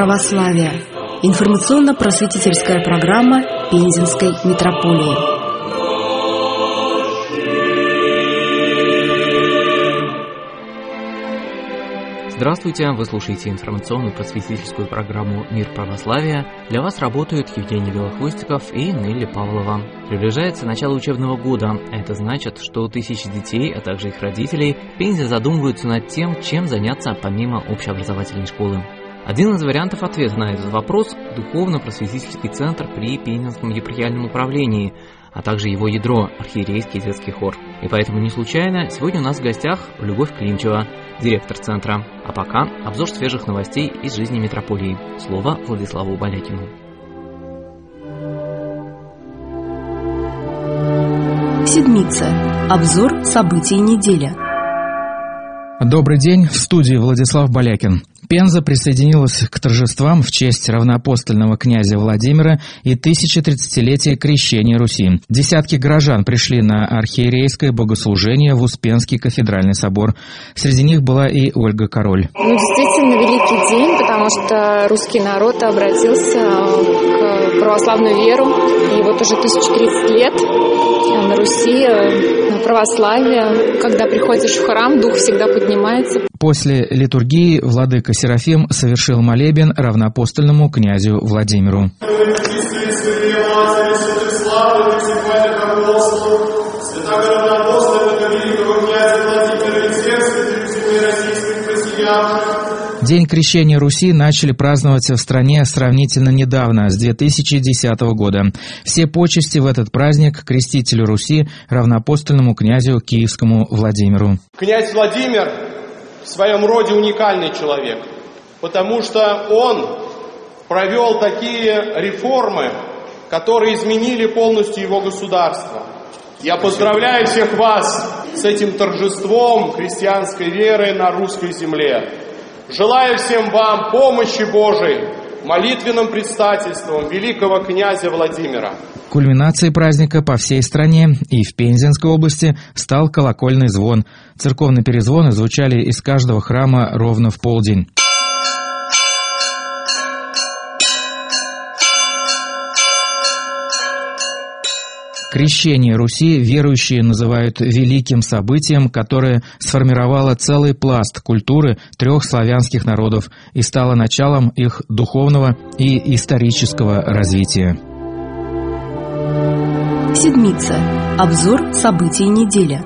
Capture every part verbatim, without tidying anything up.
православия». Информационно-просветительская программа Пензенской митрополии. Здравствуйте, вы слушаете информационно-просветительскую программу «Мир православия». Для вас работают Евгений Белохвостиков и Нелли Павлова. Приближается начало учебного года. Это значит, что тысячи детей, а также их родителей в Пензе задумываются над тем, чем заняться помимо общеобразовательной школы. Один из вариантов ответа на этот вопрос – духовно-просветительский центр при Пензенском епархиальном управлении, а также его ядро – архиерейский детский хор. И поэтому не случайно сегодня у нас в гостях Любовь Климчева, директор центра. А пока обзор свежих новостей из жизни митрополии. Слово Владиславу Балякину. Седмица. Обзор событий недели. Добрый день, в студии Владислав Балякин. Пенза присоединилась к торжествам в честь равноапостольного князя Владимира и тысячетридцатилетия крещения Руси. Десятки горожан пришли на архиерейское богослужение в Успенский кафедральный собор. Среди них была и Ольга Король. Ну, действительно, великий день, потому что русский народ обратился к православную веру. И вот уже тысяча тридцать лет на Руси православие. Когда приходишь в храм, дух всегда поднимается. После литургии владыка Серафим совершил молебен равноапостольному князю Владимиру. День крещения Руси начали праздновать в стране сравнительно недавно, с две тысячи десятого года. Все почести в этот праздник крестителю Руси, равноапостольному князю Киевскому Владимиру. Князь Владимир в своем роде уникальный человек, потому что он провел такие реформы, которые изменили полностью его государство. Я поздравляю всех вас с этим торжеством христианской веры на русской земле. Желаю всем вам помощи Божией, молитвенным предстательством великого князя Владимира. Кульминацией праздника по всей стране и в Пензенской области стал колокольный звон. Церковные перезвоны звучали из каждого храма ровно в полдень. Крещение Руси верующие называют великим событием, которое сформировало целый пласт культуры трех славянских народов и стало началом их духовного и исторического развития. Седмица. Обзор событий недели.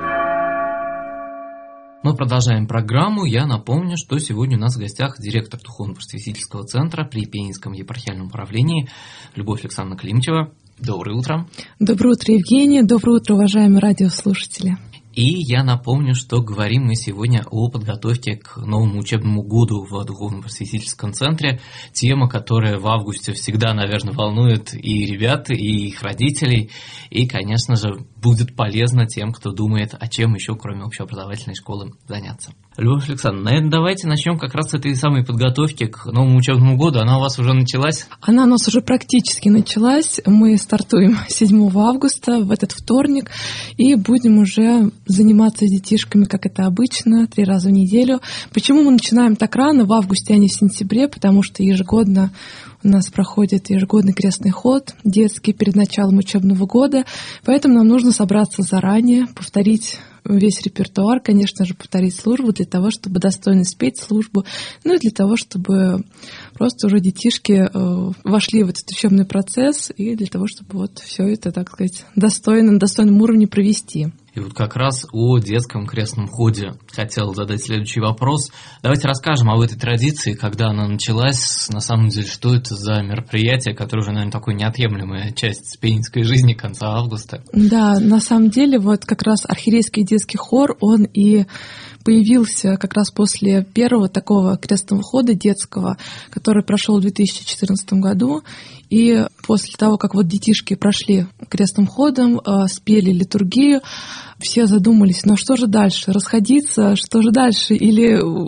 Мы продолжаем программу. Я напомню, что сегодня у нас в гостях директор духовно-просветительского центра при Пензенском епархиальном управлении Любовь Александровна Климчева. Доброе утро. Доброе утро, Евгений. Доброе утро, уважаемые радиослушатели. И я напомню, что говорим мы сегодня о подготовке к новому учебному году в Духовно-просветительском центре. Тема, которая в августе всегда, наверное, волнует и ребят, и их родителей. И, конечно же, будет полезно тем, кто думает, а чем еще, кроме общеобразовательной школы, заняться. Любовь Александровна, наверное, давайте начнем как раз с этой самой подготовки к новому учебному году. Она у вас уже началась? Она у нас уже практически началась. Мы стартуем седьмого августа, в этот вторник, и будем уже заниматься с детишками, как это обычно, три раза в неделю. Почему мы начинаем так рано, в августе, а не в сентябре? Потому что ежегодно у нас проходит ежегодный крестный ход детский перед началом учебного года, поэтому нам нужно собраться заранее, повторить весь репертуар, конечно же, повторить службу для того, чтобы достойно спеть службу, ну и для того, чтобы просто уже детишки э, вошли в этот учебный процесс и для того, чтобы вот все это, так сказать, достойно, на достойном уровне провести. И вот как раз о детском крестном ходе хотел задать следующий вопрос. Давайте расскажем об этой традиции, когда она началась, на самом деле, что это за мероприятие, которое уже, наверное, такой неотъемлемая часть пензенской жизни конца августа. Да, на самом деле, вот как раз архиерейский детский хор, он и появился как раз после первого такого крестного хода детского, который прошел в две тысячи четырнадцатом году. И после того, как вот детишки прошли крестным ходом, спели литургию, все задумались, ну что же дальше, расходиться, что же дальше, или в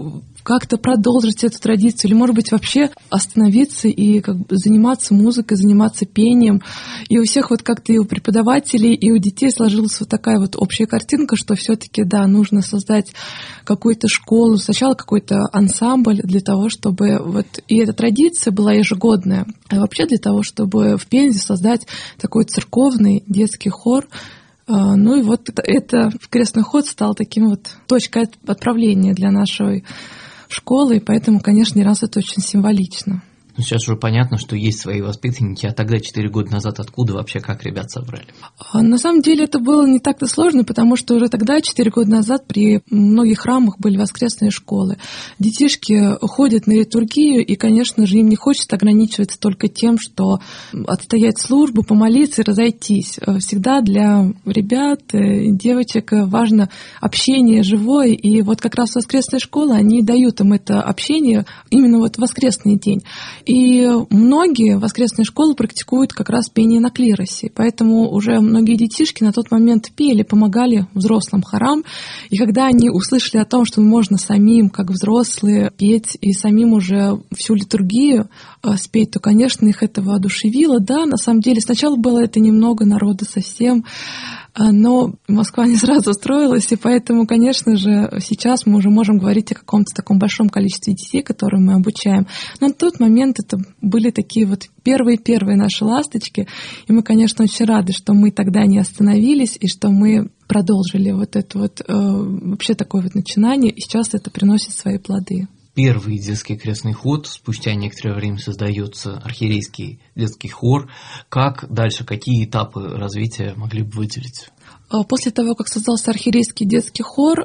как-то продолжить эту традицию, или, может быть, вообще остановиться и как бы заниматься музыкой, заниматься пением. И у всех вот как-то и у преподавателей, и у детей сложилась вот такая вот общая картинка, что все-таки, да, нужно создать какую-то школу, сначала какой-то ансамбль для того, чтобы вот и эта традиция была ежегодная, а вообще для того, чтобы в Пензе создать такой церковный детский хор. Ну и вот это, это крестный ход стал таким вот точкой отправления для нашей школы, и поэтому, конечно, не раз это очень символично. Ну, сейчас уже понятно, что есть свои воспитанники, а тогда, четыре года назад, откуда вообще, как ребят собрали? На самом деле это было не так-то сложно, потому что уже тогда, четыре года назад, при многих храмах были воскресные школы. Детишки ходят на литургию, и, конечно же, им не хочется ограничиваться только тем, что отстоять службу, помолиться и разойтись. Всегда для ребят, девочек важно общение живое, и вот как раз воскресные школы, они дают им это общение именно вот в воскресный день. И многие воскресные школы практикуют как раз пение на клиросе. Поэтому уже многие детишки на тот момент пели, помогали взрослым хорам. И когда они услышали о том, что можно самим, как взрослые, петь и самим уже всю литургию спеть, то, конечно, их это воодушевило. Да, на самом деле, сначала было это немного народа совсем, но Москва не сразу устроилась, и поэтому, конечно же, сейчас мы уже можем говорить о каком-то таком большом количестве детей, которые мы обучаем. Но на тот момент это были такие вот первые-первые наши ласточки, и мы, конечно, очень рады, что мы тогда не остановились, и что мы продолжили вот это вот э, вообще такое вот начинание, и сейчас это приносит свои плоды. Первый детский крестный ход, спустя некоторое время создается архиерейский детский хор. Как дальше, какие этапы развития могли бы выделить? После того, как создался архиерейский детский хор,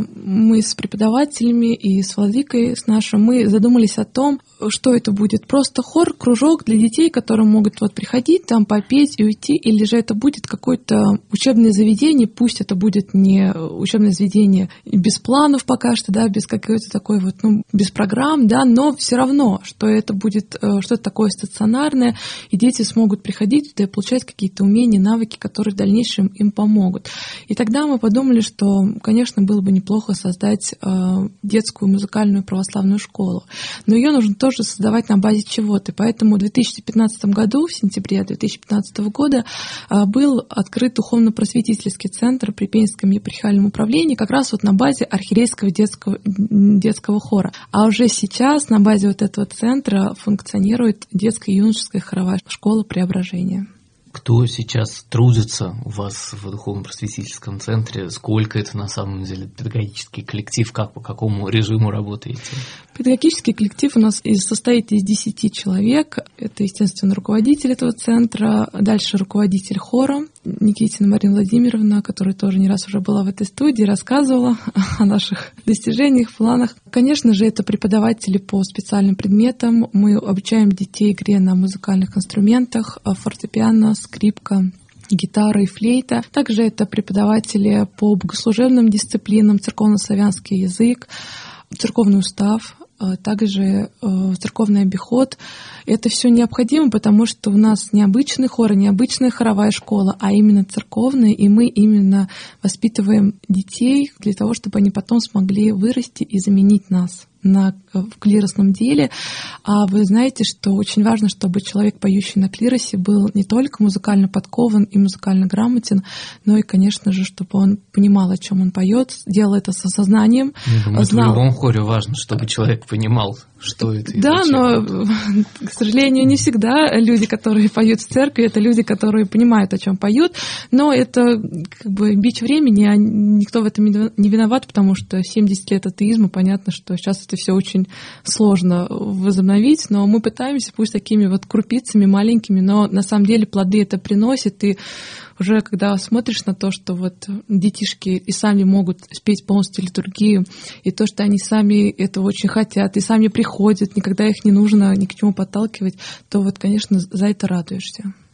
мы с преподавателями и с владыкой, с нашим, мы задумались о том, что это будет. Просто хор, кружок для детей, которые могут вот приходить, там попеть и уйти, или же это будет какое-то учебное заведение, пусть это будет не учебное заведение без планов пока что, да, без какой-то такой вот, ну, без программ, да, но все равно, что это будет что-то такое стационарное, и дети смогут приходить туда и получать какие-то умения, навыки, которые в дальнейшем им помогут. И тогда мы подумали, что, конечно, было бы неплохо создать детскую музыкальную православную школу, но ее нужно тоже создавать на базе чего-то. Поэтому в две тысячи пятнадцатом году, в сентябре две тысячи пятнадцатого года, был открыт духовно-просветительский центр при Пензенском епархиальном управлении как раз вот на базе архиерейского детского, детского хора. А уже сейчас на базе вот этого центра функционирует детская и юношеская хоровая школа Преображения. Кто сейчас трудится у вас в духовно-просветительском центре? Сколько это на самом деле педагогический коллектив? Как, по какому режиму работаете? Педагогический коллектив у нас состоит из десяти человек. Это, естественно, руководитель этого центра, дальше руководитель хора Никитина Марина Владимировна, которая тоже не раз уже была в этой студии, рассказывала о наших достижениях, планах. Конечно же, это преподаватели по специальным предметам. Мы обучаем детей игре на музыкальных инструментах, фортепиано, скрипка, гитара и флейта. Также это преподаватели по богослужебным дисциплинам, церковно-славянский язык, церковный устав, также церковный обиход. Это все необходимо, потому что у нас не обычный хор, не обычная хоровая школа, а именно церковная, и мы именно воспитываем детей для того, чтобы они потом смогли вырасти и заменить нас на, в клиросном деле. А вы знаете, что очень важно, чтобы человек, поющий на клиросе, был не только музыкально подкован и музыкально грамотен, но и, конечно же, чтобы он понимал, о чем он поет, делал это с осознанием. Я думаю, знал... это в любом хоре важно, чтобы человек понимал, что это и да, зачем. Но, к сожалению, не всегда люди, которые поют в церкви, это люди, которые понимают, о чем поют, но это как бы бич времени, а никто в этом не виноват, потому что семьдесят лет атеизма, понятно, что сейчас это все очень сложно возобновить, но мы пытаемся, пусть такими вот крупицами маленькими, но на самом деле плоды это приносит, и уже когда смотришь на то, что вот детишки и сами могут спеть полностью литургию, и то, что они сами этого очень хотят, и сами приходят, никогда их не нужно ни к чему подталкивать, то вот, конечно, за это радуешься.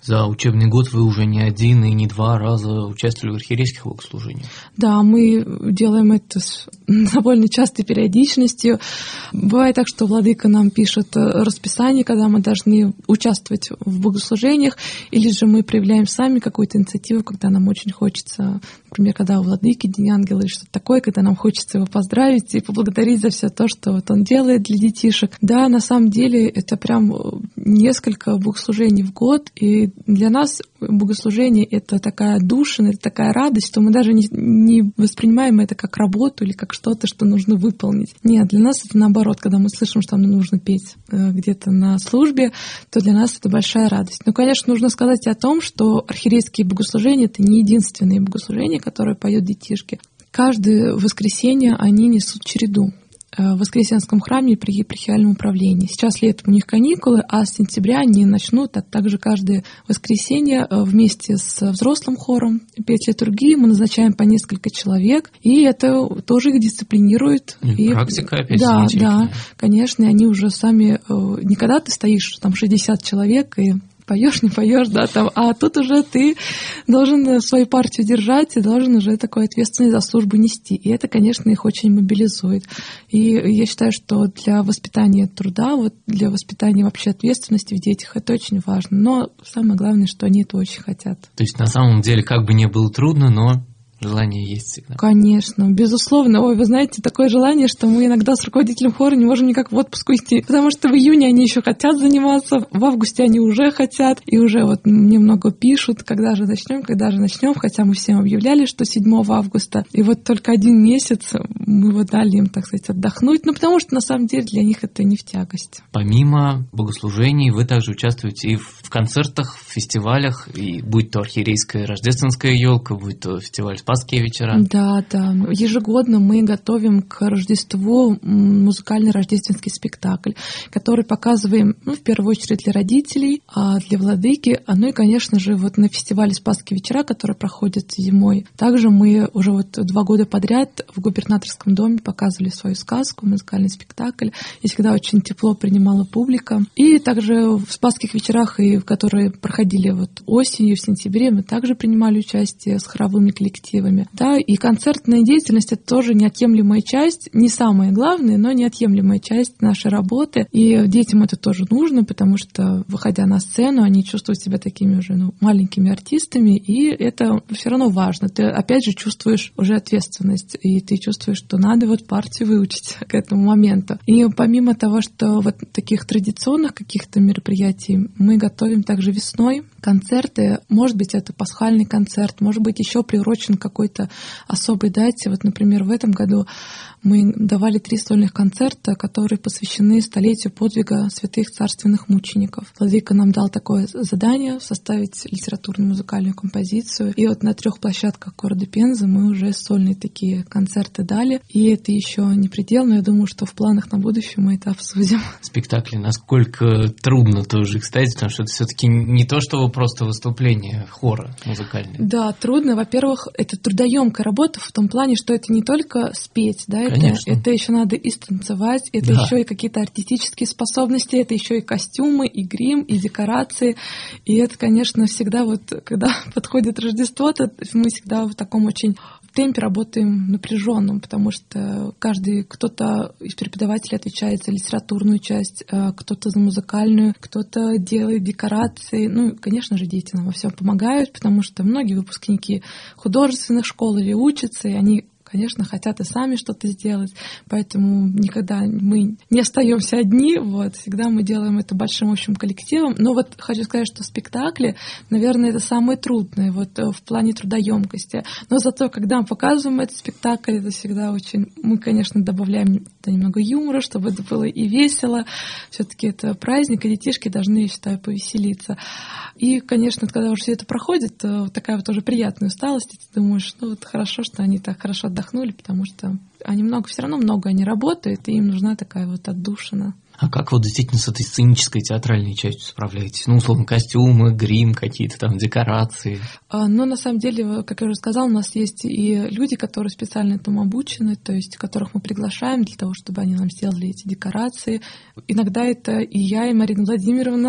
За учебный год вы уже не один и не два раза участвовали в архиерейских богослужениях. Да, мы делаем это с довольно частой периодичностью. Бывает так, что владыка нам пишет расписание, когда мы должны участвовать в богослужениях, или же мы проявляем сами какую-то инициативу, когда нам очень хочется, например, когда у владыки День ангела или что-то такое, когда нам хочется его поздравить и поблагодарить за все то, что вот он делает для детишек. Да, на самом деле это прям несколько богослужений в год, и для нас богослужение — это такая отдушина, это такая радость, что мы даже не, не воспринимаем это как работу или как что-то, что нужно выполнить. Нет, для нас это наоборот, когда мы слышим, что нам нужно петь где-то на службе, то для нас это большая радость. Но, конечно, нужно сказать о том, что архиерейские богослужения — это не единственные богослужения, которые поют детишки. Каждое воскресенье они несут череду в Воскресенском храме при епархиальном управлении. Сейчас летом у них каникулы, а с сентября они начнут, а также каждое воскресенье вместе с взрослым хором петь литургии. Мы назначаем по несколько человек, и это тоже их дисциплинирует. И и практика опять Да, да, конечно, и они уже сами... Не когда ты стоишь, там шестьдесят человек, и поешь, не поешь, да, там, а тут уже ты должен свою партию держать и должен уже такой ответственность за службу нести. И это, конечно, их очень мобилизует. И я считаю, что для воспитания труда, вот для воспитания вообще ответственности в детях это очень важно. Но самое главное, что они это очень хотят. То есть на самом деле, как бы ни было трудно, но желание есть всегда. Конечно, безусловно. Ой, вы знаете, такое желание, что мы иногда с руководителем хора не можем никак в отпуск уйти, потому что в июне они еще хотят заниматься, в августе они уже хотят, и уже вот мне много пишут, когда же начнем, когда же начнем, хотя мы всем объявляли, что седьмого августа, и вот только один месяц мы вот дали им, так сказать, отдохнуть, ну потому что на самом деле для них это не в тягость. Помимо богослужений вы также участвуете и в концертах, в фестивалях, и будь то архиерейская рождественская елка, будь то фестиваль Спасские вечера. Да, да. Ежегодно мы готовим к Рождеству музыкальный рождественский спектакль, который показываем, ну, в первую очередь для родителей, а для владыки. Ну и, конечно же, вот на фестивале Спасские вечера, который проходит зимой, также мы уже вот два года подряд в губернаторском доме показывали свою сказку, музыкальный спектакль, и всегда очень тепло принимала публика. И также в Спасских вечерах, и которые проходили вот осенью, в сентябре, мы также принимали участие с хоровыми коллективами. Да, и концертная деятельность — это тоже неотъемлемая часть, не самая главная, но неотъемлемая часть нашей работы. И детям это тоже нужно, потому что, выходя на сцену, они чувствуют себя такими уже, ну, маленькими артистами, и это все равно важно. Ты опять же чувствуешь уже ответственность, и ты чувствуешь, что надо вот партию выучить к этому моменту. И помимо того, что вот таких традиционных каких-то мероприятий, мы готовим также весной концерты. Может быть, это пасхальный концерт, может быть, еще приурочен к какой-то особой дате. Вот, например, в этом году мы давали три сольных концерта, которые посвящены столетию подвига святых царственных мучеников. Владыка нам дал такое задание — составить литературную музыкальную композицию. И вот на трех площадках города Пензы мы уже сольные такие концерты дали. И это еще не предел, но я думаю, что в планах на будущее мы это обсудим. Спектакли насколько трудно тоже их ставить, потому что это все-таки не то, что просто выступление хора музыкальное. Да, трудно. Во-первых, это трудоемкая работа в том плане, что это не только спеть, да, это, это еще надо и станцевать, это да. еще и какие-то артистические способности, это еще и костюмы, и грим, и декорации. И это, конечно, всегда вот, когда подходит Рождество, то мы всегда в таком очень темпе работаем напряженном, потому что каждый, кто-то из преподавателей отвечает за литературную часть, кто-то за музыкальную, кто-то делает декорации. Ну, конечно же, дети нам во всем помогают, потому что многие выпускники художественных школ или учатся, и они, конечно, хотят и сами что-то сделать, поэтому никогда мы не остаемся одни, вот, всегда мы делаем это большим общим коллективом. Но вот хочу сказать, что спектакли, наверное, это самое трудное вот, в плане трудоемкости. Но зато, когда мы показываем этот спектакль, это всегда очень... Мы, конечно, добавляем немного юмора, чтобы это было и весело. Все-таки это праздник, и детишки должны, я считаю, повеселиться. И, конечно, когда уже все это проходит, то такая вот уже приятная усталость, и ты думаешь, ну вот хорошо, что они так хорошо отдохнули, потому что они много, все равно много они работают, и им нужна такая вот отдушина. А как вот действительно с этой сценической театральной частью справляетесь? Ну, условно, костюмы, грим, какие-то там декорации. А, ну, на самом деле, как я уже сказала, у нас есть и люди, которые специально этому обучены, то есть которых мы приглашаем для того, чтобы они нам сделали эти декорации. Иногда это и я, и Марина Владимировна.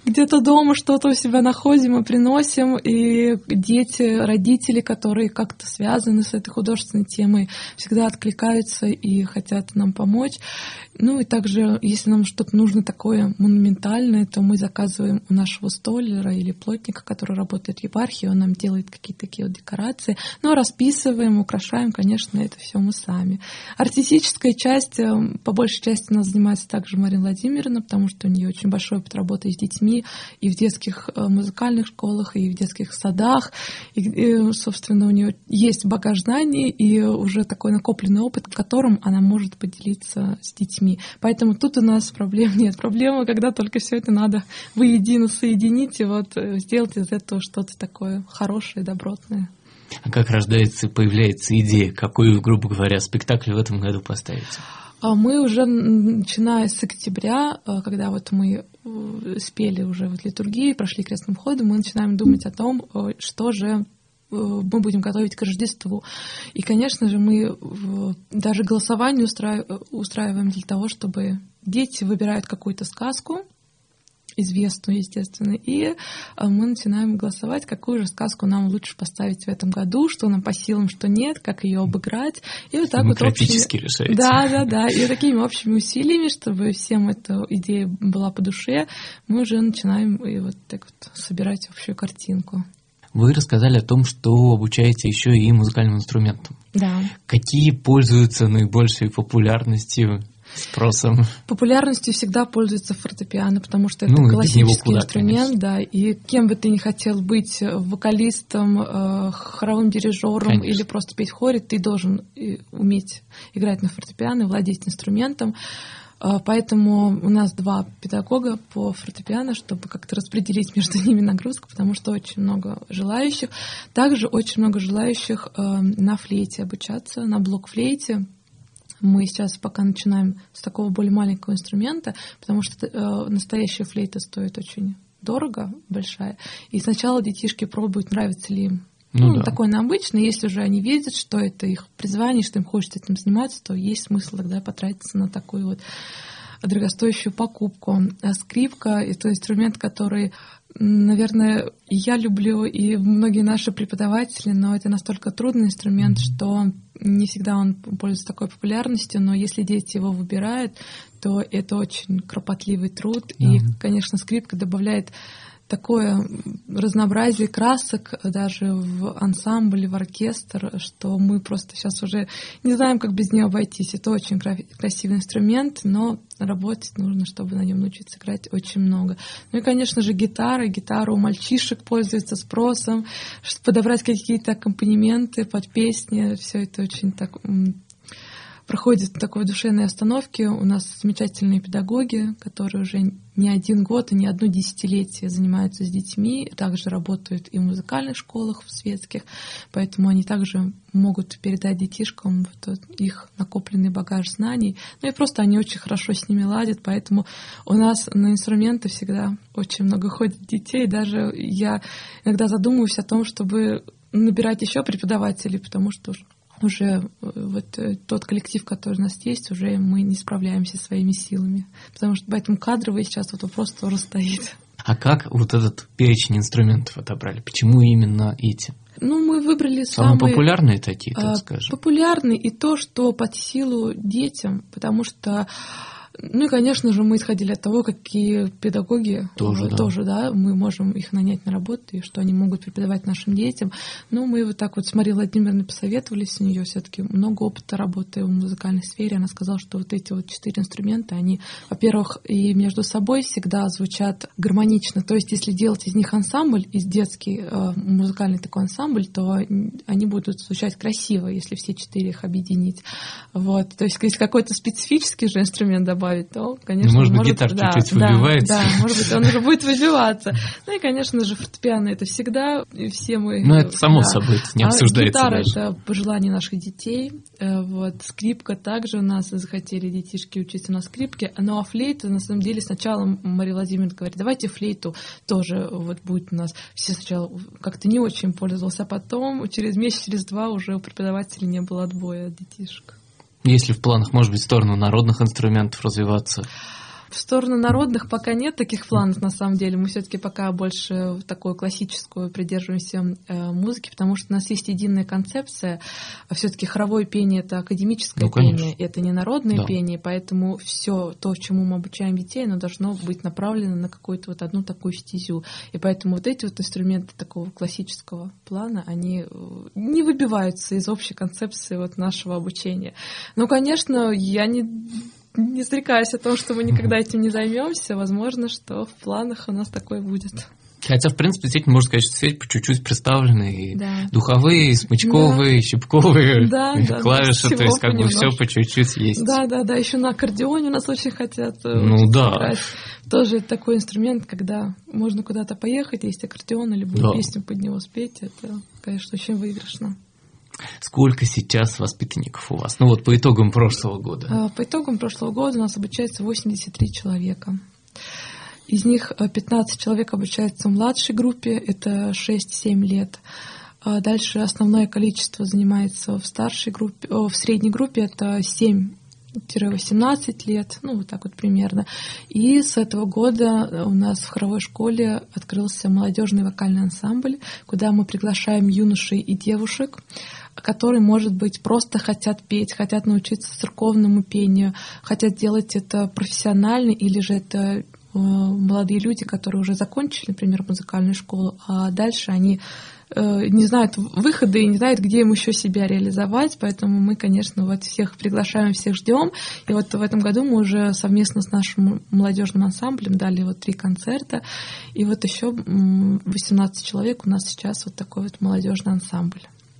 где-то дома что-то у себя находим и приносим, и дети, родители, которые как-то связаны с этой художественной темой, всегда откликаются и хотят нам помочь. Ну и также, если нам что-то нужно такое монументальное, то мы заказываем у нашего столяра или плотника, который работает в епархии, он нам делает какие-то такие вот декорации. Ну, расписываем, украшаем, конечно, это все мы сами. Артистическая часть, по большей части, у нас занимается также Марина Владимировна, потому что у нее очень большой опыт работы с детьми и в детских музыкальных школах, и в детских садах. И, и, собственно, у нее есть багаж знаний и уже такой накопленный опыт, которым она может поделиться с детьми. Поэтому тут у нас проблем нет. Проблема, когда только все это надо воедино соединить и вот сделать из этого что-то такое хорошее, добротное. А как рождается и появляется идея, какой, грубо говоря, спектакль в этом году поставите? Мы уже, начиная с октября, когда вот мы спели уже вот литургии, прошли крестным ходом, мы начинаем думать о том, что же мы будем готовить к Рождеству. И, конечно же, мы даже голосование устраиваем для того, чтобы дети выбирают какую-то сказку, известную, естественно, и мы начинаем голосовать, какую же сказку нам лучше поставить в этом году, что нам по силам, что нет, как ее обыграть. И вот так демократически вот решаете. Да, да, да. И такими общими усилиями, чтобы всем эта идея была по душе, мы уже начинаем и вот так вот собирать общую картинку. Вы рассказали о том, что обучаете еще и музыкальным инструментам. Да. Какие пользуются наибольшей популярностью, спросом? Популярностью всегда пользуется фортепиано, потому что это ну, классический куда, инструмент, конечно. Да, и кем бы ты ни хотел быть, вокалистом, хоровым дирижером конечно. Или просто петь в хоре, ты должен уметь играть на фортепиано, владеть инструментом. Поэтому у нас два педагога по фортепиано, чтобы как-то распределить между ними нагрузку, потому что очень много желающих. Также очень много желающих на флейте обучаться, на блок-флейте. Мы сейчас пока начинаем с такого более маленького инструмента, потому что настоящая флейта стоит очень дорого, большая. И сначала детишки пробуют, нравится ли им. Ну, ну да. Такой на обычный. Если уже они видят, что это их призвание, что им хочется этим заниматься, то есть смысл тогда потратиться на такую вот дорогостоящую покупку. А скрипка — это инструмент, который, наверное, я люблю, и многие наши преподаватели, но это настолько трудный инструмент, mm-hmm. что не всегда он пользуется такой популярностью, но если дети его выбирают, то это очень кропотливый труд. Mm-hmm. И, конечно, скрипка добавляет такое разнообразие красок даже в ансамбль, в оркестр, что мы просто сейчас уже не знаем, как без нее обойтись. Это очень красивый инструмент, но работать нужно, чтобы на нем научиться играть очень много. Ну и, конечно же, гитара. Гитара у мальчишек пользуется спросом. Подобрать какие-то аккомпанементы под песни, все это очень так... проходит такой душевной остановки. У нас замечательные педагоги, которые уже не один год и не одно десятилетие занимаются с детьми, также работают и в музыкальных школах, в светских, поэтому они также могут передать детишкам вот их накопленный багаж знаний. Ну и просто они очень хорошо с ними ладят, поэтому у нас на инструменты всегда очень много ходит детей. Даже я иногда задумываюсь о том, чтобы набирать еще преподавателей, потому что уже вот тот коллектив, который у нас есть, уже мы не справляемся своими силами. Потому что поэтому кадровый сейчас вот вопрос тоже стоит. А как вот этот перечень инструментов отобрали? Почему именно эти? Ну, мы выбрали самые... Самые популярные такие, так а, скажем. Популярные и то, что под силу детям, потому что... Ну и, конечно же, мы исходили от того, какие педагоги тоже, да. тоже, да, мы можем их нанять на работу, и что они могут преподавать нашим детям. Но мы вот так вот с Марией Владимировной посоветовались, у нее все-таки много опыта работы в музыкальной сфере. Она сказала, что вот эти вот четыре инструмента, они, во-первых, и между собой всегда звучат гармонично. То есть, если делать из них ансамбль, из детский э, музыкальный такой ансамбль, то они будут звучать красиво, если все четыре их объединить. Вот. То есть, если какой-то специфический же инструмент добавить, то, конечно, ну, может быть, может, гитара да, чуть-чуть да, выбивается. Да, может быть, он уже будет выбиваться. Ну и, конечно же, фортепиано — это всегда, и все мы... Ну, это само да. собой, это не а обсуждается гитара даже. — это пожелание наших детей. Вот. Скрипка также у нас захотели детишки учиться на скрипке. Ну, а флейта, на самом деле, сначала Мария Владимировна говорит, давайте флейту тоже вот будет у нас. Все сначала как-то не очень пользовались, а потом через месяц, через два уже у преподавателей не было отбоя от детишек. Если в планах, может быть, в сторону народных инструментов развиваться? в сторону народных пока нет таких планов, на самом деле. Мы все-таки пока больше в такую классическую придерживаемся э, музыки, потому что у нас есть единая концепция. А все-таки хоровое пение — это академическое ну, пение, это не народное да. пение, поэтому все то, чему мы обучаем детей, оно должно быть направлено на какую-то вот одну такую стезю. И поэтому вот эти вот инструменты такого классического плана, они не выбиваются из общей концепции вот нашего обучения. Ну, конечно, я не... Не зарекаюсь о том, что мы никогда этим не займемся. Возможно, что в планах у нас такое будет. Хотя, в принципе, действительно, можно сказать, что здесь по чуть-чуть представлены и да. духовые, и смычковые, да. и щипковые да, и да, клавиши, да, то есть как бы все по чуть-чуть есть. Да, да, да, еще на аккордеоне у нас очень хотят ну, да. играть. Тоже такой инструмент, когда можно куда-то поехать, есть аккордеон, или любую да. песню под него спеть, это, конечно, очень выигрышно. Сколько сейчас воспитанников у вас? Ну вот по итогам прошлого года. По итогам прошлого года у нас обучается восемьдесят три человека. Из них пятнадцать человек обучаются в младшей группе, это шесть-семь лет. Дальше основное количество занимается в старшей группе, в средней группе, это семь-восемнадцать лет, ну вот так вот примерно. И с этого года у нас в хоровой школе открылся молодежный вокальный ансамбль, куда мы приглашаем юношей и девушек, которые, может быть, просто хотят петь, хотят научиться церковному пению, хотят делать это профессионально, или же это молодые люди, которые уже закончили, например, музыкальную школу, а дальше они не знают выхода и не знают, где им еще себя реализовать, поэтому мы, конечно, вот всех приглашаем, всех ждем. И вот в этом году мы уже совместно с нашим молодежным ансамблем дали вот три концерта, и вот еще восемнадцать человек у нас сейчас вот такой вот молодежный ансамбль.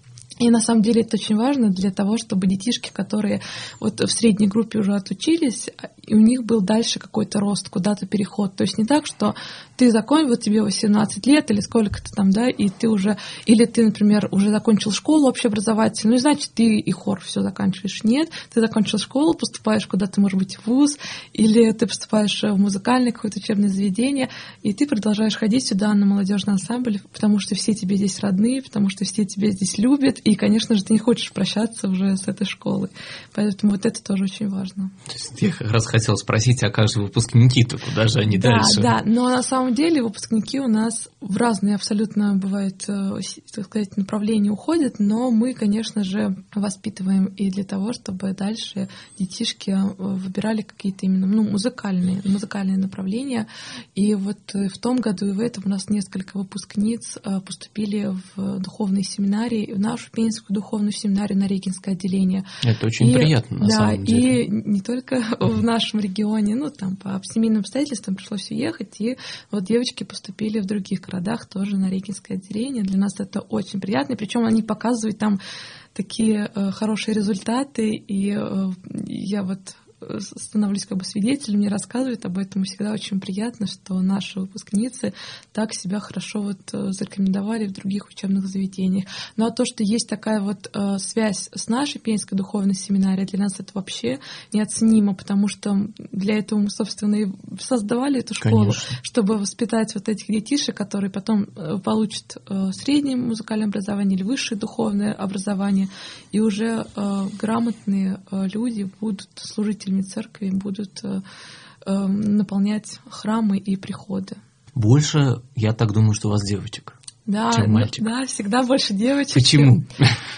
И на самом деле это очень важно для того, чтобы детишки, которые вот в средней группе уже отучились, и у них был дальше какой-то рост, куда-то переход. То есть не так, что ты закончил, вот тебе восемнадцать лет или сколько-то там, да, и ты уже, или ты, например, уже закончил школу общеобразовательную, ну и значит ты и хор все заканчиваешь. Нет, ты закончил школу, поступаешь куда-то, может быть, в вуз, или ты поступаешь в музыкальное какое-то учебное заведение, и ты продолжаешь ходить сюда на молодежный ансамбль, потому что все тебе здесь родные, потому что все тебя здесь любят. И, конечно же, ты не хочешь прощаться уже с этой школой. Поэтому вот это тоже очень важно. То есть я как раз хотела спросить, а как же выпускники-то, куда же они да, дальше? Да, но на самом деле выпускники у нас в разные абсолютно бывают, так сказать, направления уходят, но мы, конечно же, воспитываем и для того, чтобы дальше детишки выбирали какие-то именно ну, музыкальные, музыкальные направления. И вот в том году и в этом у нас несколько выпускниц поступили в духовные семинарии, в нашу Пензенскую духовную семинарию на Регинское отделение. Это очень и, приятно, на да, самом деле. И не только в нашем регионе, ну, там по семейным обстоятельствам пришлось уехать, и вот девочки поступили в других городах тоже на Регинское отделение. Для нас это очень приятно, и причем они показывают там такие э, хорошие результаты, и э, я вот становлюсь как бы свидетелем, мне рассказывают об этом, и всегда очень приятно, что наши выпускницы так себя хорошо вот зарекомендовали в других учебных заведениях. Ну а то, что есть такая вот э, связь с нашей Пензенской духовной семинарией, для нас это вообще неоценимо, потому что для этого мы, собственно, и создавали эту школу, конечно, чтобы воспитать вот этих детишек, которые потом получат э, среднее музыкальное образование или высшее духовное образование, и уже э, грамотные э, люди будут служителями церкви, будут э, э, наполнять храмы и приходы. Больше, я так думаю, что у вас девочек, да, чем мальчик. Да, всегда больше девочек. Почему?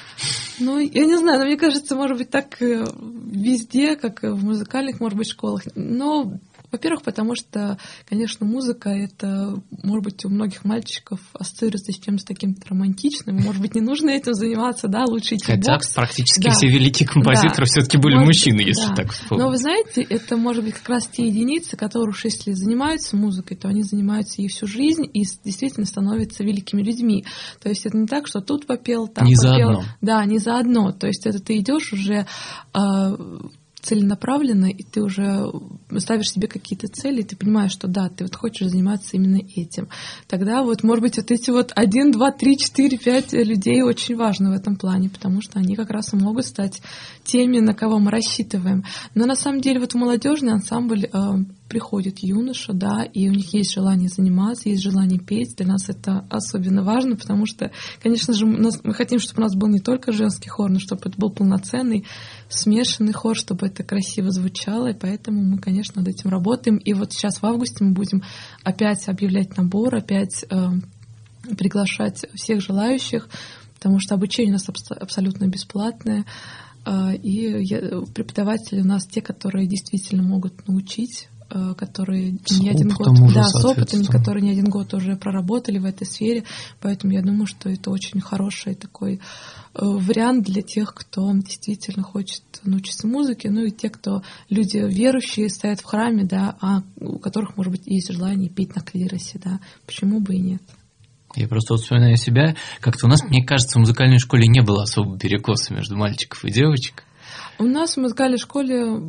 Ну, я не знаю, но мне кажется, может быть, так везде, как и в музыкальных, может быть, школах. Но, во-первых, потому что, конечно, музыка, это, может быть, у многих мальчиков ассоциируется с чем-то таким романтичным. Может быть, не нужно этим заниматься, да, лучше идти в бокс. Хотя практически да. все великие композиторы да. все-таки были может, мужчины, если да. так вспомнить. Но вы знаете, это, может быть, как раз те единицы, которые уж если занимаются музыкой, то они занимаются ей всю жизнь и действительно становятся великими людьми. То есть это не так, что тут попел, там не попел. Заодно. Да, не заодно. То есть это ты идешь уже целенаправленно, и ты уже ставишь себе какие-то цели, и ты понимаешь, что да, ты вот хочешь заниматься именно этим. Тогда вот, может быть, вот эти вот один, два, три, четыре, пять людей очень важны в этом плане, потому что они как раз и могут стать теми, на кого мы рассчитываем. Но на самом деле вот молодежный ансамбль приходит юноша, да, и у них есть желание заниматься, есть желание петь. Для нас это особенно важно, потому что, конечно же, мы, мы хотим, чтобы у нас был не только женский хор, но чтобы это был полноценный, смешанный хор, чтобы это красиво звучало, и поэтому мы, конечно, над этим работаем. И вот сейчас в августе мы будем опять объявлять набор, опять э, приглашать всех желающих, потому что обучение у нас абсолютно бесплатное. И преподаватели у нас те, которые действительно могут научить, которые с не один год, уже, да, с опытом, которые не один год уже проработали в этой сфере. Поэтому я думаю, что это очень хороший такой вариант для тех, кто действительно хочет научиться музыке, ну и те, кто люди верующие, стоят в храме, да, а у которых, может быть, есть желание петь на клиросе, да, почему бы и нет. Я просто вот вспоминаю себя, как-то у нас, мне кажется, в музыкальной школе не было особо перекоса между мальчиков и девочек. У нас в музыкальной школе...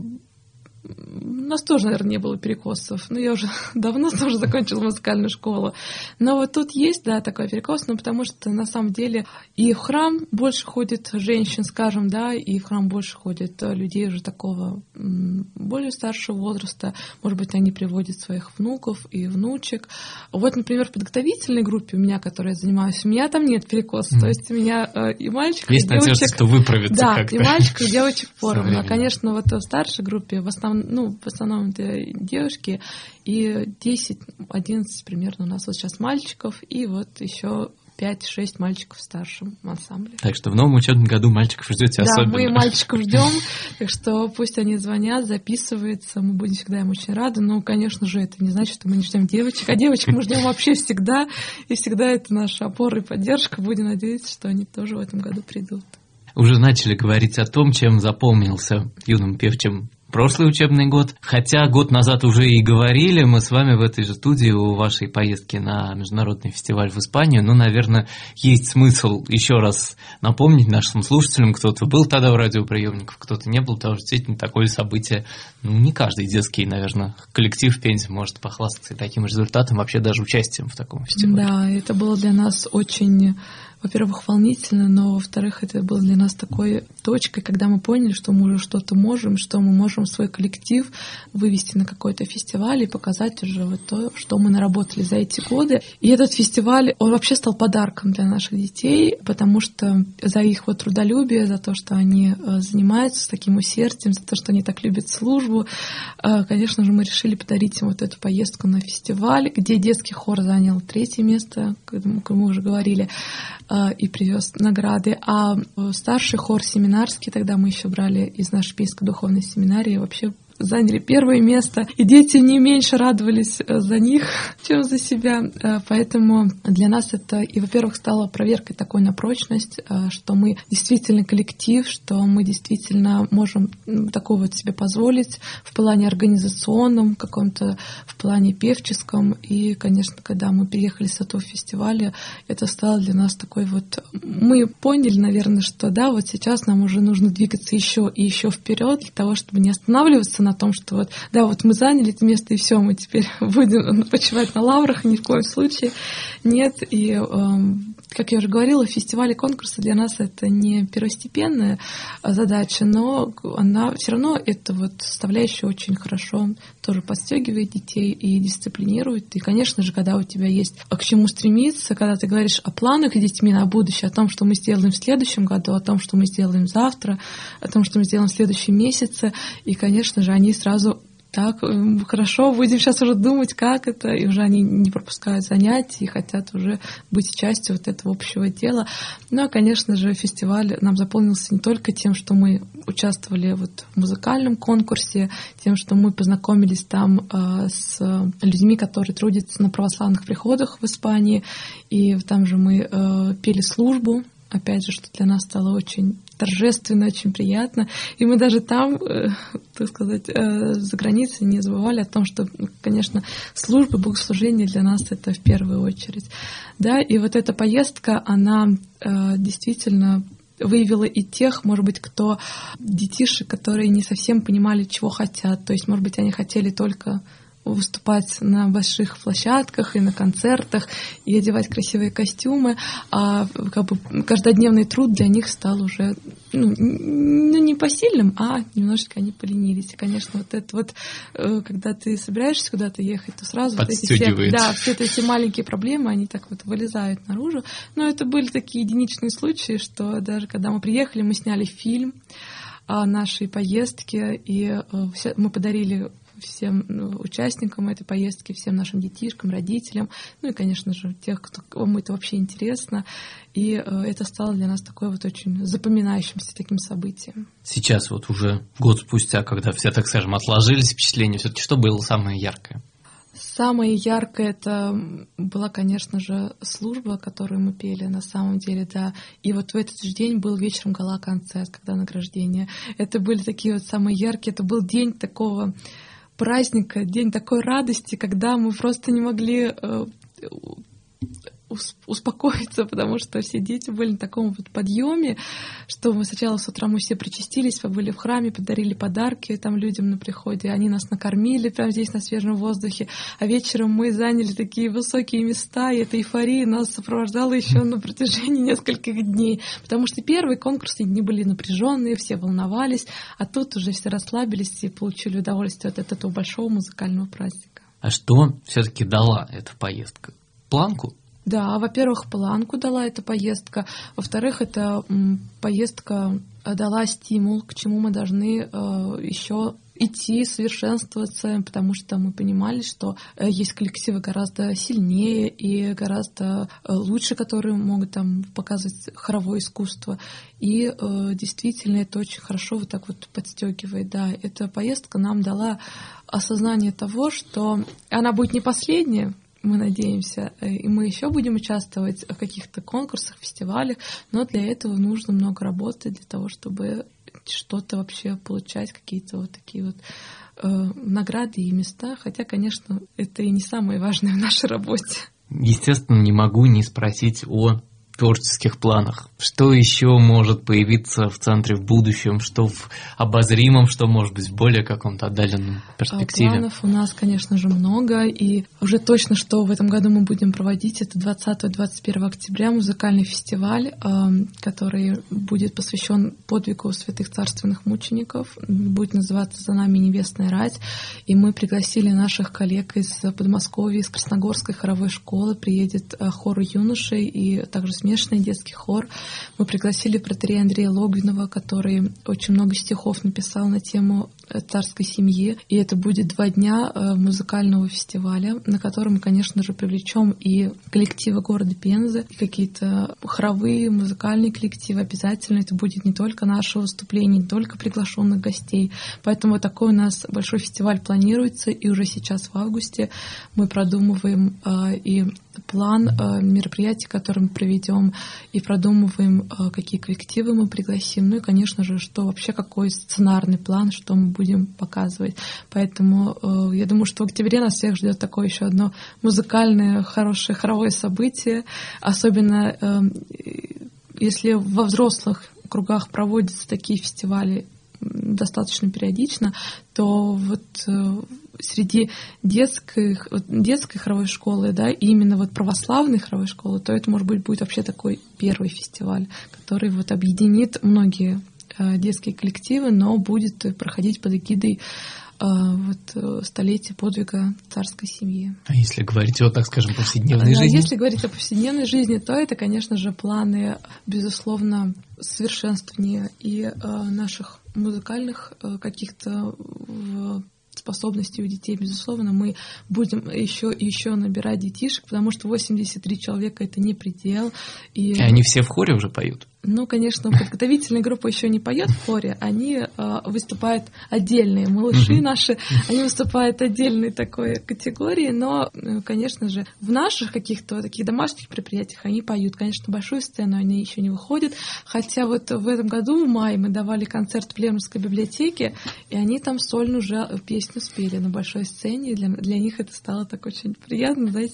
У нас тоже, наверное, не было перекосов. Ну, я уже давно тоже закончила музыкальную школу. Но вот тут есть, да, такой перекос, ну, потому что, на самом деле, и в храм больше ходит женщин, скажем, да, и в храм больше ходит людей уже такого более старшего возраста. Может быть, они приводят своих внуков и внучек. Вот, например, в подготовительной группе у меня, которой я занимаюсь, у меня там нет перекоса. Mm. То есть у меня и мальчиков, есть и девочек... Есть надежда, что выправится да, как-то. Да, и мальчиков, и девочек поровну. А, конечно, вот в старшей группе в основном ну, в основном это девушки, и десять-одиннадцать примерно у нас вот сейчас мальчиков, и вот еще пять-шесть мальчиков в старшем ансамбле. Так что в новом учебном году мальчиков ждете да, особенно. Да, мы мальчиков ждем, так что пусть они звонят, записываются, мы будем всегда им очень рады, но, конечно же, это не значит, что мы не ждем девочек, а девочек мы ждем вообще всегда, и всегда это наша опора и поддержка, будем надеяться, что они тоже в этом году придут. Уже начали говорить о том, чем запомнился юным певчим прошлый учебный год. Хотя год назад уже и говорили, мы с вами в этой же студии о вашей поездке на международный фестиваль в Испанию. Ну, наверное, есть смысл еще раз напомнить нашим слушателям, кто-то был тогда в радиоприемниках, кто-то не был, потому что действительно такое событие, ну, не каждый детский, наверное, коллектив в Пензе может похвастаться и таким результатом, вообще даже участием в таком фестивале. Да, это было для нас очень... Во-первых, волнительно, но, во-вторых, это было для нас такой точкой, когда мы поняли, что мы уже что-то можем, что мы можем свой коллектив вывести на какой-то фестиваль и показать уже вот то, что мы наработали за эти годы. И этот фестиваль, он вообще стал подарком для наших детей, потому что за их вот трудолюбие, за то, что они занимаются с таким усердием, за то, что они так любят службу, конечно же, мы решили подарить им вот эту поездку на фестиваль, где детский хор занял третье место, как мы уже говорили, и привез награды. А старший хор семинарский, тогда мы еще брали из нашей Пензенской духовной семинарии, вообще заняли первое место, и дети не меньше радовались за них, чем за себя. Поэтому для нас это, и, во-первых, стало проверкой такой на прочность, что мы действительно коллектив, что мы действительно можем такое вот себе позволить в плане организационном, каком-то, в плане певческом. И, конечно, когда мы приехали с этого фестиваля, это стало для нас такой вот... Мы поняли, наверное, что да, вот сейчас нам уже нужно двигаться еще и еще вперед для того, чтобы не останавливаться на том, что вот, да, вот мы заняли это место, и все, мы теперь будем почивать на лаврах, ни в коем случае нет. И, э, как я уже говорила, фестивали, конкурсы для нас это не первостепенная задача, но она все равно, это вот составляющая очень хорошо тоже подстегивает детей и дисциплинирует. И, конечно же, когда у тебя есть к чему стремиться, когда ты говоришь о планах с детьми на будущее, о том, что мы сделаем в следующем году, о том, что мы сделаем завтра, о том, что мы сделаем в следующем месяце, и, конечно же, они сразу так, хорошо, будем сейчас уже думать, как это, и уже они не пропускают занятия и хотят уже быть частью вот этого общего дела. Ну, а, конечно же, фестиваль нам заполнился не только тем, что мы участвовали вот в музыкальном конкурсе, тем, что мы познакомились там э, с людьми, которые трудятся на православных приходах в Испании, и там же мы э, пели службу, опять же, что для нас стало очень торжественно, очень приятно. И мы даже там, э, так сказать, э, за границей не забывали о том, что, конечно, служба, богослужение для нас это в первую очередь. Да, и вот эта поездка, она э, действительно выявила и тех, может быть, кто детишек, которые не совсем понимали, чего хотят. То есть, может быть, они хотели только выступать на больших площадках и на концертах, и одевать красивые костюмы, а как бы каждодневный труд для них стал уже ну, ну, не посильным, а немножечко они поленились. И, конечно, вот это вот, когда ты собираешься куда-то ехать, то сразу вот эти все, да, все эти маленькие проблемы, они так вот вылезают наружу. Но это были такие единичные случаи, что даже когда мы приехали, мы сняли фильм о нашей поездке, и мы подарили всем участникам этой поездки, всем нашим детишкам, родителям, ну и, конечно же, тех, кому это вообще интересно. И это стало для нас такое вот очень запоминающимся таким событием. Сейчас вот уже год спустя, когда все, так скажем, отложились впечатления, все-таки что было самое яркое? Самое яркое это была, конечно же, служба, которую мы пели на самом деле, да. И вот в этот же день был вечером гала-концерт, когда награждение. Это были такие вот самые яркие, это был день такого праздника, день такой радости, когда мы просто не могли э, успокоиться, потому что все дети были на таком вот подъеме, что мы сначала с утра мы все причастились, побыли в храме, подарили подарки там людям на приходе, они нас накормили прямо здесь на свежем воздухе, а вечером мы заняли такие высокие места, и эта эйфория нас сопровождала еще на протяжении нескольких дней, потому что первые конкурсные дни были напряженные, все волновались, а тут уже все расслабились и получили удовольствие от этого большого музыкального праздника. А что все-таки дала эта поездка? Планку? Да, во-первых, планку дала эта поездка, во-вторых, эта м, поездка дала стимул, к чему мы должны э, еще идти, совершенствоваться, потому что мы понимали, что э, есть коллективы гораздо сильнее и гораздо э, лучше, которые могут там показывать хоровое искусство. И э, действительно это очень хорошо вот так вот подстегивает. Да, эта поездка нам дала осознание того, что она будет не последняя, мы надеемся, и мы еще будем участвовать в каких-то конкурсах, фестивалях, но для этого нужно много работы, для того, чтобы что-то вообще получать, какие-то вот такие вот э, награды и места, хотя, конечно, это и не самое важное в нашей работе. Естественно, не могу не спросить о творческих планах. Что еще может появиться в центре в будущем, что в обозримом, что может быть в более каком-то отдаленном перспективе? Планов у нас, конечно же, много, и уже точно, что в этом году мы будем проводить, это двадцатого-двадцать первого октября музыкальный фестиваль, который будет посвящен подвигу святых царственных мучеников, будет называться «За нами небесная рать», и мы пригласили наших коллег из Подмосковья, из Красногорской хоровой школы, приедет хор юношей и также смешанный детский хор. Мы пригласили протоиерея Андрея Логвинова, который очень много стихов написал на тему царской семьи. И это будет два дня музыкального фестиваля, на котором мы, конечно же, привлечем и коллективы города Пензы, и какие-то хоровые, музыкальные коллективы. Обязательно это будет не только наше выступление, не только приглашенных гостей. Поэтому такой у нас большой фестиваль планируется, и уже сейчас в августе мы продумываем и план мероприятий, которые мы проведем, и продумываем, какие коллективы мы пригласим, ну и, конечно же, что вообще, какой сценарный план, что мы будем показывать. Поэтому я думаю, что в октябре нас всех ждет такое еще одно музыкальное, хорошее, хоровое событие, особенно если во взрослых кругах проводятся такие фестивали достаточно периодично, то вот среди детской, детской хоровой школы, да, и именно вот православной хоровой школы, то это, может быть, будет вообще такой первый фестиваль, который вот объединит многие детские коллективы, но будет проходить под эгидой вот, столетия подвига царской семьи. А если говорить о, так скажем, повседневной а жизни? Если говорить о повседневной жизни, то это, конечно же, планы, безусловно, совершенствования и наших музыкальных каких-то способностей у детей, безусловно, мы будем еще и еще набирать детишек, потому что восемьдесят три человека — это не предел. И, и они все в хоре уже поют? Ну, конечно, подготовительная группа еще не поет в хоре, они э, выступают отдельные, малыши mm-hmm. наши, они выступают отдельной такой категории, но, конечно же, в наших каких-то таких домашних предприятиях они поют. Конечно, большую сцену они еще не выходят, хотя вот в этом году, в мае, мы давали концерт в Плевнерской библиотеке, и они там сольную уже песню спели на большой сцене, и для, для них это стало так очень приятно, знаете,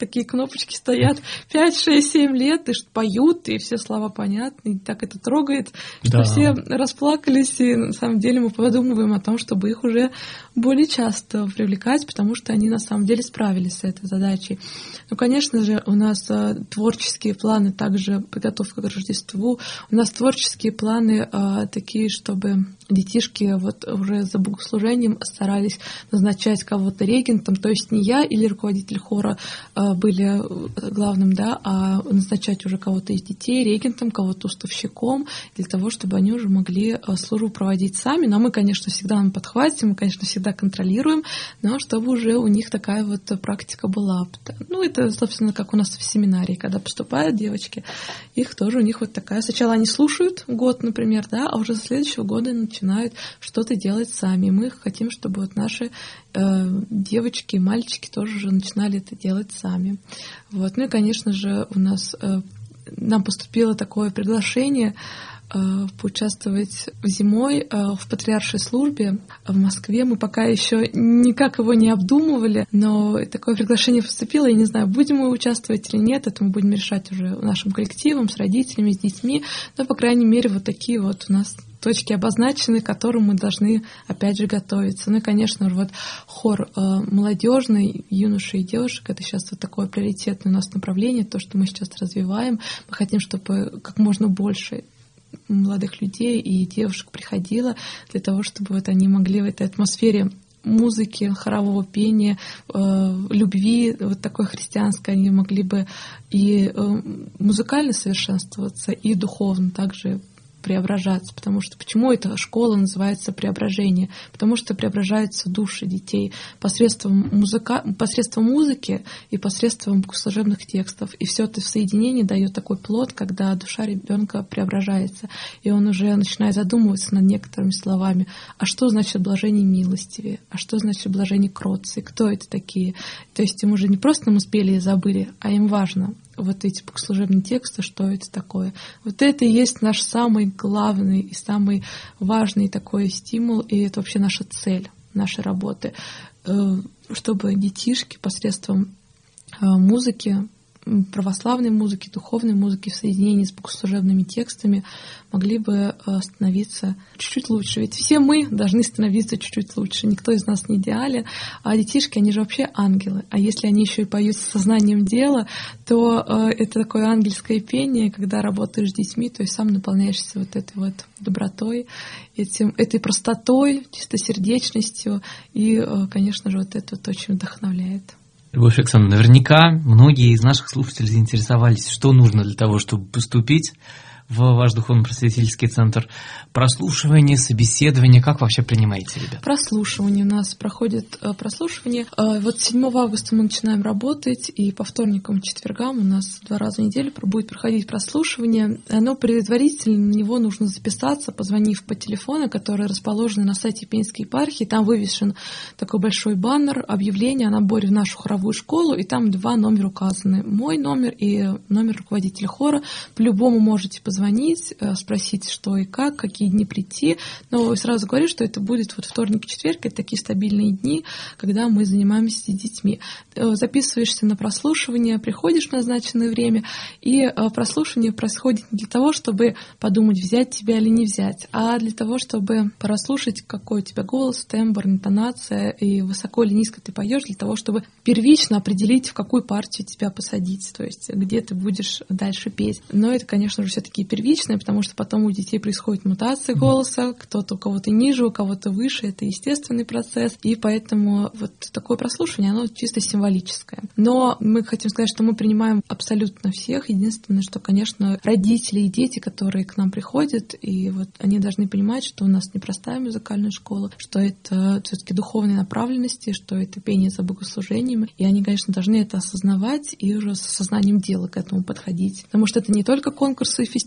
такие кнопочки стоят пять, шесть, семь лет, и поют, и все слова понятны, и так это трогает, что да. все расплакались, и на самом деле мы подумываем о том, чтобы их уже более часто привлекать, потому что они на самом деле справились с этой задачей. Ну, конечно же, у нас а, творческие планы, также подготовка к Рождеству, у нас творческие планы а, такие, чтобы детишки вот уже за богослужением старались назначать кого-то регентом, то есть не я или руководитель хора а, были главным, да, а назначать уже кого-то из детей регентом, кого-то уставщиком, для того, чтобы они уже могли службу проводить сами. Но мы, конечно, всегда на подхвате, мы, конечно, всегда контролируем, но чтобы уже у них такая вот практика была. Ну, это, собственно, как у нас в семинарии, когда поступают девочки, их тоже у них вот такая. Сначала они слушают год, например, да, а уже с следующего года начинают что-то делать сами. Мы хотим, чтобы вот наши э, девочки и мальчики тоже уже начинали это делать сами. Вот. Ну и, конечно же, у нас э, нам поступило такое приглашение э, поучаствовать зимой э, в патриаршей службе в Москве. Мы пока еще никак его не обдумывали, но такое приглашение поступило. Я не знаю, будем мы участвовать или нет. Это мы будем решать уже нашим коллективом, с родителями, с детьми. Но, по крайней мере, вот такие вот у нас точки обозначены, к которым мы должны, опять же, готовиться. Ну и, конечно же, вот хор э, молодежный, юношей и девушек, это сейчас вот такое приоритетное у нас направление, то, что мы сейчас развиваем. Мы хотим, чтобы как можно больше молодых людей и девушек приходило для того, чтобы вот они могли в этой атмосфере музыки, хорового пения, э, любви вот такой христианской, они могли бы и э, музыкально совершенствоваться, и духовно также преображаться, потому что почему эта школа называется преображение? Потому что преображаются души детей посредством, музыка, посредством музыки и посредством богослужебных текстов. И все это в соединении дает такой плод, когда душа ребенка преображается, и он уже начинает задумываться над некоторыми словами. А что значит блажение милостивее? А что значит блажение кротцы? Кто это такие? То есть им уже не просто мы спели и забыли, а им важно вот эти богослужебные тексты, что это такое. Вот это и есть наш самый главный и самый важный такой стимул, и это вообще наша цель нашей работы, чтобы детишки посредством музыки, православной музыки, духовной музыки в соединении с богослужебными текстами могли бы становиться чуть-чуть лучше. Ведь все мы должны становиться чуть-чуть лучше. Никто из нас не идеален. А детишки, они же вообще ангелы. А если они еще и поют с сознанием дела, то это такое ангельское пение, когда работаешь с детьми, то есть сам наполняешься вот этой вот добротой, этим, этой простотой, чистосердечностью. И, конечно же, вот это вот очень вдохновляет. Любовь Александровна, наверняка многие из наших слушателей заинтересовались, что нужно для того, чтобы поступить в ваш духовно-просветительский центр. Прослушивание, собеседование, как вообще принимаете, ребят? Прослушивание у нас проходит прослушивание. Вот седьмого августа мы начинаем работать, и по вторникам и четвергам у нас два раза в неделю будет проходить прослушивание. Но предварительно на него нужно записаться, позвонив по телефону, который расположен на сайте Пензенской епархии. Там вывешен такой большой баннер, объявление о наборе в нашу хоровую школу, и там два номера указаны. Мой номер и номер руководителя хора. По-любому можете позвонить, звонить, спросить, что и как, какие дни прийти. Но сразу говорю, что это будет вот вторник, четверг, это такие стабильные дни, когда мы занимаемся с детьми. Записываешься на прослушивание, приходишь в назначенное время, и прослушивание происходит не для того, чтобы подумать, взять тебя или не взять, а для того, чтобы прослушать, какой у тебя голос, тембр, интонация, и высоко или низко ты поешь, для того, чтобы первично определить, в какую партию тебя посадить, то есть где ты будешь дальше петь. Но это, конечно же, все-таки первичное, потому что потом у детей происходит мутация голоса, кто-то у кого-то ниже, у кого-то выше, это естественный процесс, и поэтому вот такое прослушивание, оно чисто символическое. Но мы хотим сказать, что мы принимаем абсолютно всех, единственное, что, конечно, родители и дети, которые к нам приходят, и вот они должны понимать, что у нас непростая музыкальная школа, что это все-таки духовные направленности, что это пение за богослужением, и они, конечно, должны это осознавать и уже с сознанием дела к этому подходить, потому что это не только конкурсы и фестивали,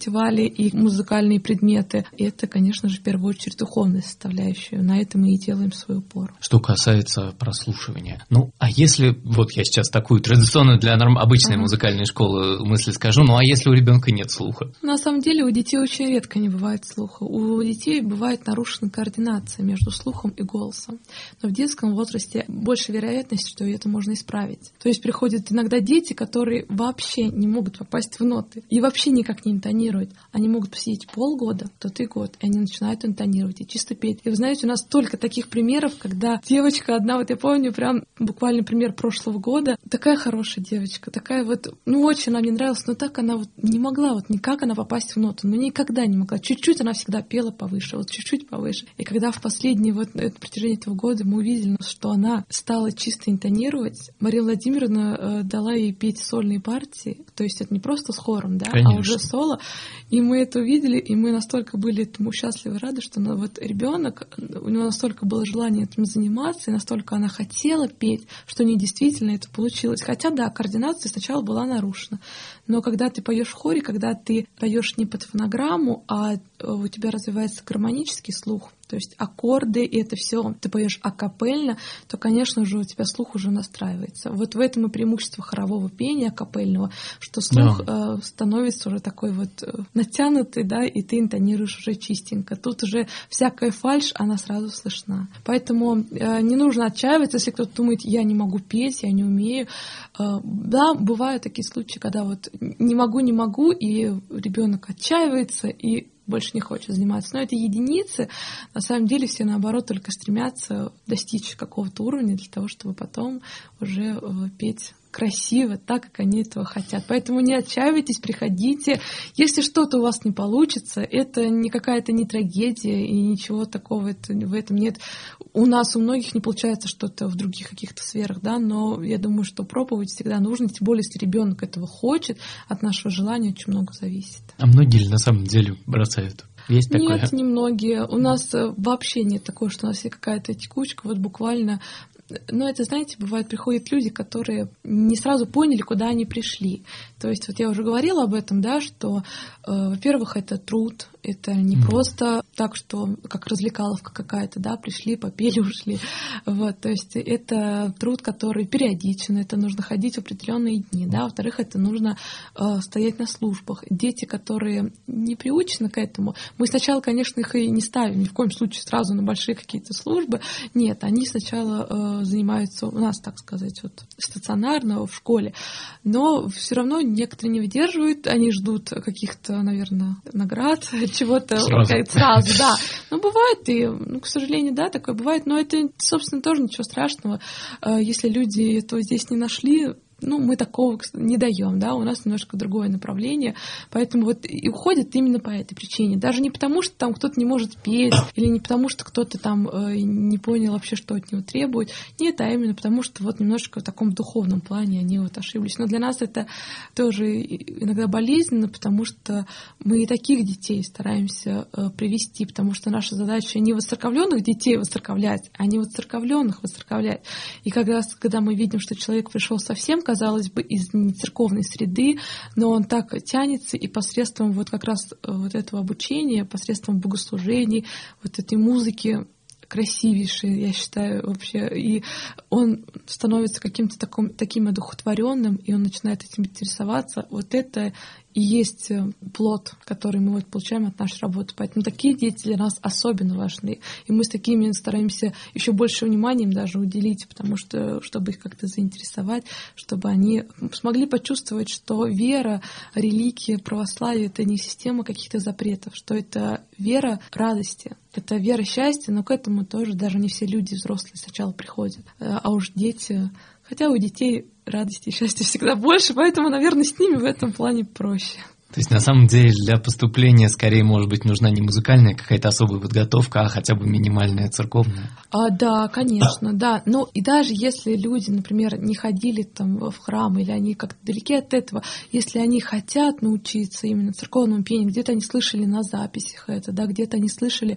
фестивали и музыкальные предметы. И это, конечно же, в первую очередь духовная составляющая. На это мы и делаем свой упор. Что касается прослушивания. Ну, а если, вот я сейчас такую традиционную для норм... обычной ага. музыкальной школы мысль скажу, ну а если у ребенка нет слуха? На самом деле у детей очень редко не бывает слуха. У детей бывает нарушена координация между слухом и голосом. Но в детском возрасте больше вероятность, что это можно исправить. То есть приходят иногда дети, которые вообще не могут попасть в ноты и вообще никак не интонируют. Они могут посидеть полгода, тот и год, и они начинают интонировать и чисто петь. И вы знаете, у нас столько таких примеров, когда девочка одна, вот я помню, прям буквально пример прошлого года, такая хорошая девочка, такая вот, ну очень она мне нравилась, но так она вот не могла, вот никак она попасть в ноту, ну никогда не могла. Чуть-чуть она всегда пела повыше, вот чуть-чуть повыше. И когда в последние вот на протяжении этого года мы увидели, что она стала чисто интонировать, Мария Владимировна э, дала ей петь сольные партии, то есть это не просто с хором, да, Конечно. а уже соло. И мы это увидели, и мы настолько были этому счастливы и рады, что ну, вот ребенок, у него настолько было желание этим заниматься, и настолько она хотела петь, что у нее действительно это получилось. Хотя, да, координация сначала была нарушена. Но когда ты поешь в хоре, когда ты поешь не под фонограмму, а у тебя развивается гармонический слух, то есть аккорды, и это все ты поешь акапельно, то, конечно же, у тебя слух уже настраивается. Вот в этом и преимущество хорового пения акапельного, что слух да. э, становится уже такой вот натянутый, да, и ты интонируешь уже чистенько. Тут уже всякая фальшь, она сразу слышна. Поэтому э, не нужно отчаиваться, если кто-то думает, я не могу петь, я не умею. Э, да, бывают такие случаи, когда вот не могу, не могу, и ребенок отчаивается, и больше не хочет заниматься. Но это единицы. На самом деле все, наоборот, только стремятся достичь какого-то уровня для того, чтобы потом уже петь красиво, так, как они этого хотят. Поэтому не отчаивайтесь, приходите. Если что-то у вас не получится, это не какая-то не трагедия, и ничего такого это, в этом нет. У нас у многих не получается что-то в других каких-то сферах, да, но я думаю, что пробовать всегда нужно, тем более, если ребенок этого хочет, от нашего желания очень много зависит. А многие ли на самом деле бросают? Есть такое? Нет, немногие. У нас вообще нет такого, что у нас есть какая-то текучка, вот буквально. Но это, знаете, бывает, приходят люди, которые не сразу поняли, куда они пришли. То есть вот я уже говорила об этом, да, что, э, во-первых, это труд, это не mm. просто так, что как развлекаловка какая-то, да, пришли, попели, ушли. Вот, то есть это труд, который периодичен, это нужно ходить в определенные дни, да. Во-вторых, это нужно э, стоять на службах. Дети, которые не приучены к этому, мы сначала, конечно, их и не ставим ни в коем случае сразу на большие какие-то службы. Нет, они сначала э, занимаются у нас, так сказать, вот, стационарно в школе, но все равно некоторые не выдерживают, они ждут каких-то, наверное, наград, чего-то сразу. сразу, да. Но бывает, и, ну, к сожалению, да, такое бывает, но это, собственно, тоже ничего страшного. Если люди этого здесь не нашли, ну, мы такого не даем, да, у нас немножко другое направление, поэтому вот и уходят именно по этой причине. Даже не потому, что там кто-то не может петь, или не потому, что кто-то там э, не понял вообще, что от него требуют. Нет, а именно потому, что вот немножко в таком духовном плане они вот ошиблись. Но для нас это тоже иногда болезненно, потому что мы и таких детей стараемся э, привести, потому что наша задача не воцерковленных детей воцерковлять, а не воцерковленных воцерковлять. И как раз, когда мы видим, что человек пришел совсем, казалось бы, из церковной среды, но он так тянется, и посредством вот как раз вот этого обучения, посредством богослужений, вот этой музыки красивейшей, я считаю, вообще, и он становится каким-то таким, таким одухотворенным, и он начинает этим интересоваться. Вот это и есть плод, который мы вот получаем от нашей работы. Поэтому такие дети для нас особенно важны. И мы с такими стараемся еще больше внимания им даже уделить, потому что, чтобы их как-то заинтересовать, чтобы они смогли почувствовать, что вера, религия, православие — это не система каких-то запретов, что это вера радости, это вера счастья, но к этому тоже даже не все люди взрослые сначала приходят. А уж дети... Хотя у детей радости и счастья всегда больше, поэтому, наверное, с ними в этом плане проще. То есть, на самом деле, для поступления скорее, может быть, нужна не музыкальная какая-то особая подготовка, а хотя бы минимальная церковная? А, да, конечно, да. Ну, и даже если люди, например, не ходили там в храм, или они как-то далеки от этого, если они хотят научиться именно церковному пению, где-то они слышали на записях это, да, где-то они слышали,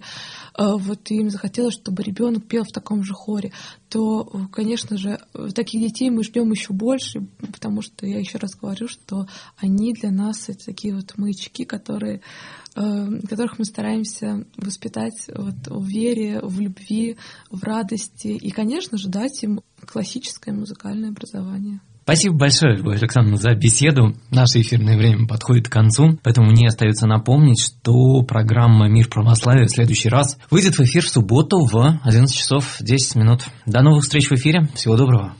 вот им захотелось, чтобы ребенок пел в таком же хоре, то, конечно же, таких детей мы ждем еще больше, потому что я еще раз говорю, что они для нас это такие такие вот маячки, которые, которых мы стараемся воспитать вот в вере, в любви, в радости и, конечно же, дать им классическое музыкальное образование. Спасибо большое, Любовь Александровна, за беседу. Наше эфирное время подходит к концу, поэтому мне остается напомнить, что программа «Мир православия» в следующий раз выйдет в эфир в субботу в одиннадцать часов десять минут. До новых встреч в эфире. Всего доброго.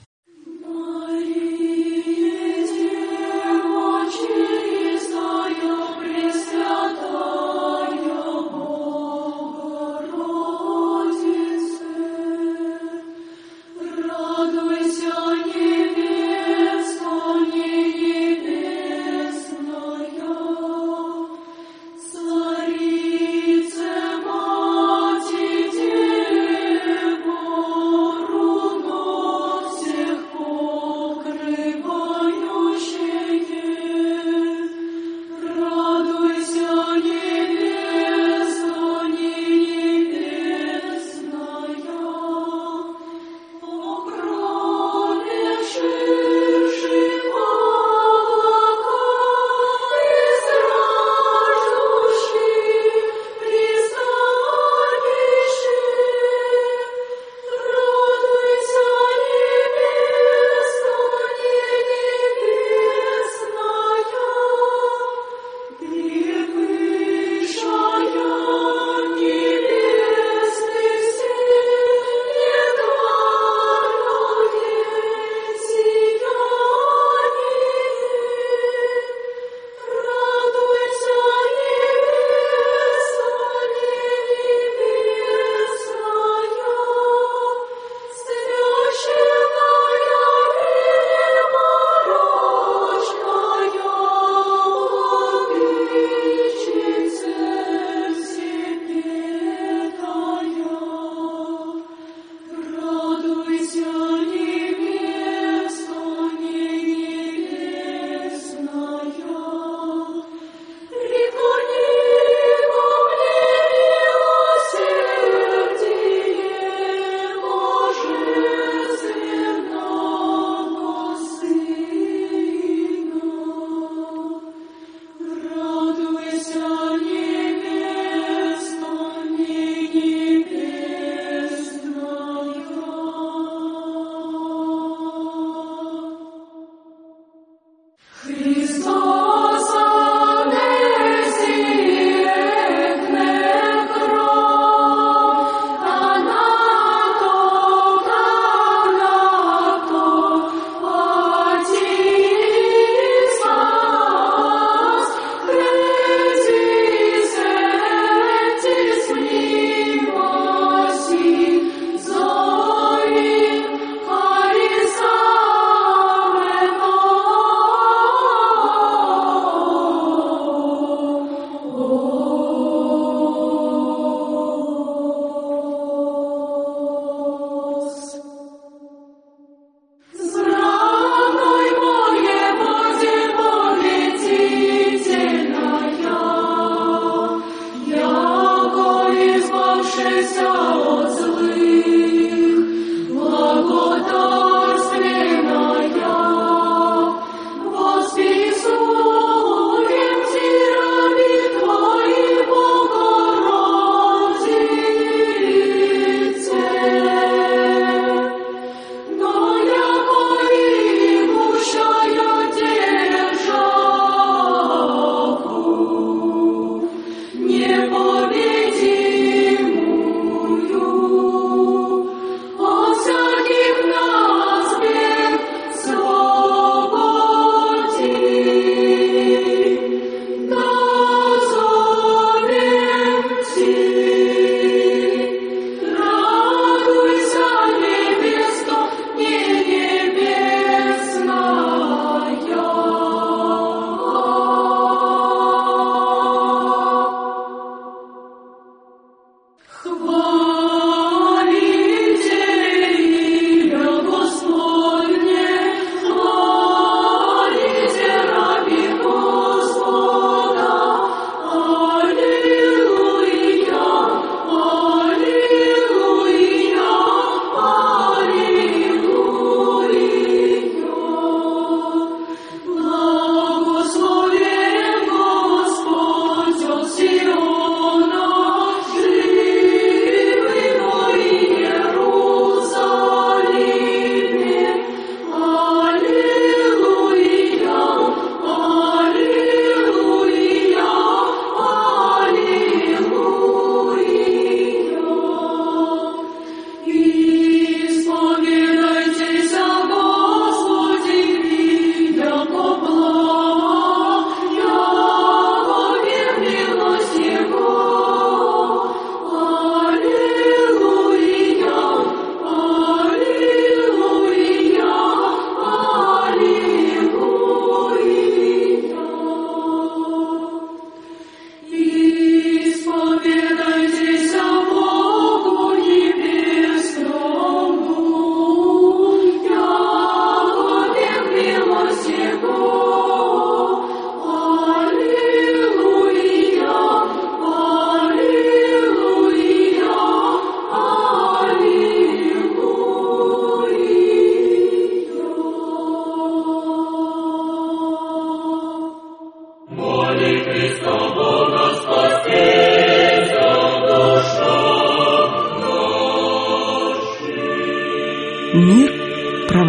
Все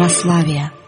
православия.